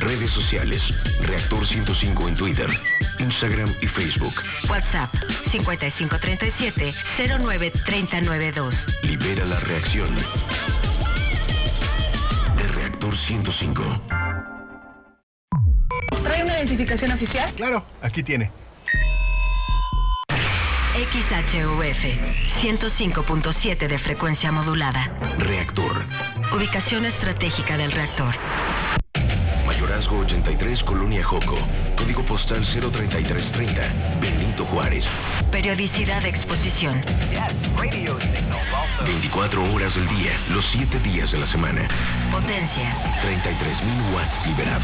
Redes sociales. Reactor 105 en Twitter, Instagram y Facebook. WhatsApp 5537-093992. Libera la reacción. De Reactor 105. ¿Trae una identificación oficial? Claro, aquí tiene. XHUF 105.7 de frecuencia modulada. Reactor. Ubicación estratégica del reactor. Mayorazgo 83, Colonia Joco. Código postal 03330, Benito Juárez. Periodicidad de exposición. 24 horas del día, los 7 días de la semana. Potencia. 33,000 watts liberados.